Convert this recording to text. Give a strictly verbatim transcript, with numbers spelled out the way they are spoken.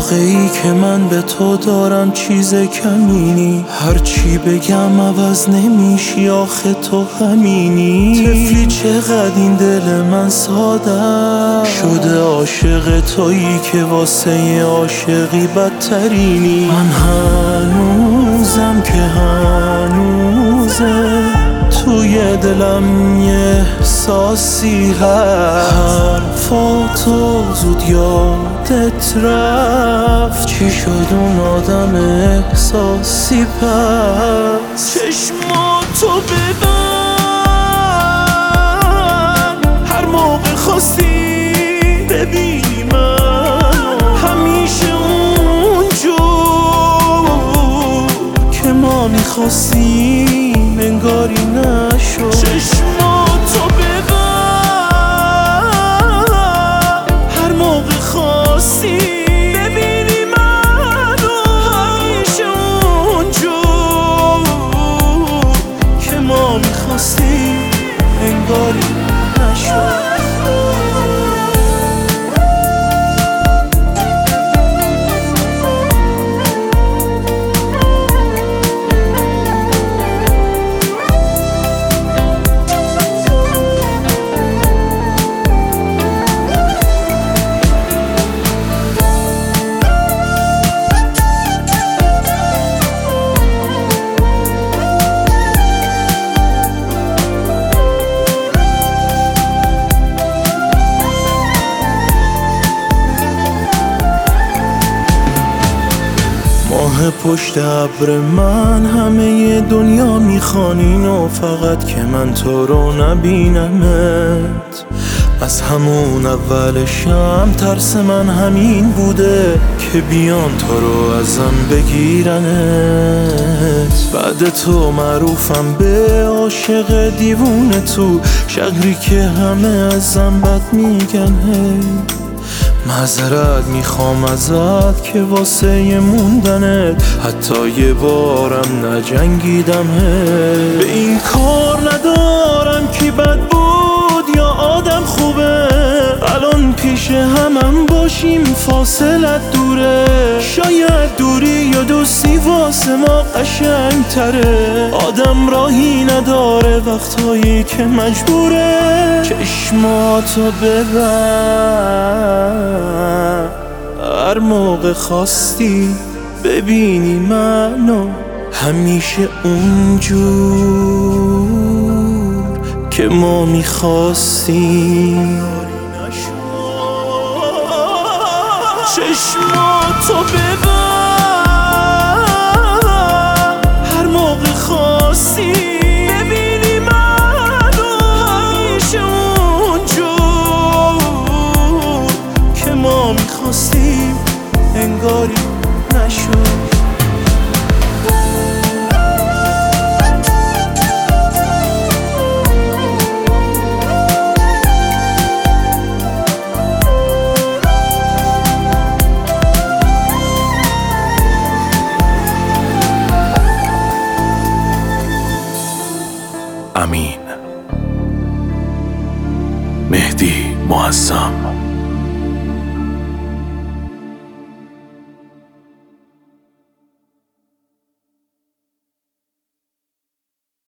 موقعی که من به تو دارم چیز کمینی، هرچی بگم عوض نمیشی آخه تو همینی. طفلی چقدر این دل من ساده شده عاشق تویی که واسه عاشقی بدترینی. من هنوزم که هنوزه توی دلم یه احساسی هست، حرفاتو زود یادت رفت، چی شد اون آدم احساسی پس؟ چشماتو ببند هر موقع خواستی ببینی من، همیشه اونجور که ما میخواستیم انگاری نشد. چشماتو ببند هر موقع خواستی ببینی منو، همیشه اونجور که ما میخواستیم انگاری نشد. ماه پشت ابر من همه دنیا میخوان اینو، فقط که من تو رو نبینمت. از همون اولشم ترس من همین بوده که بیان تو رو ازم بگیرنت. بعد تو معروفم به عاشق دیوونه تو شهری که همه ازم بد میگن. معذرت میخوام ازت که واسه موندنت حتی یه بارم نجنگیدم. به این کار ندارم کی بد بود یا آدم خوبه، الان پیش همم باشیم فاصلت دوره. شاید دوری یا دوستی واسه ما قشنگ تره، آدم راهی نداره وقتایی که مجبوره. چشماتو ببند هر موقع خواستی ببینی منو، همیشه اونجور که ما میخواستیم. چشماتو ببند هر موقع خواستی ببینی منو، همیشه اونجور که ما میخواستیم انگاری نشد. امین، مهدی معظم.